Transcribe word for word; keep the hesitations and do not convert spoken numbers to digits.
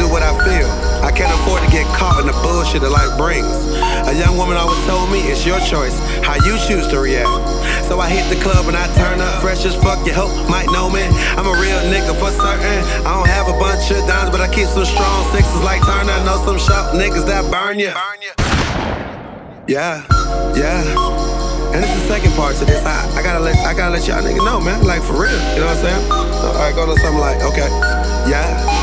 do what I feel. I can't afford to get caught in the bullshit that life brings. A young woman always told me it's your choice how you choose to react. So I hit the club and I turn up fresh as fuck. You hope might know me. I'm a real nigga for certain. I don't have a bunch of dimes, but I keep some strong sixes like Turner. I know some sharp niggas that burn ya. Yeah, yeah. And it's the second part to this. I, I gotta let I gotta let y'all niggas know, man. Like for real. You know what I'm saying? Alright, go to something like, okay, yeah.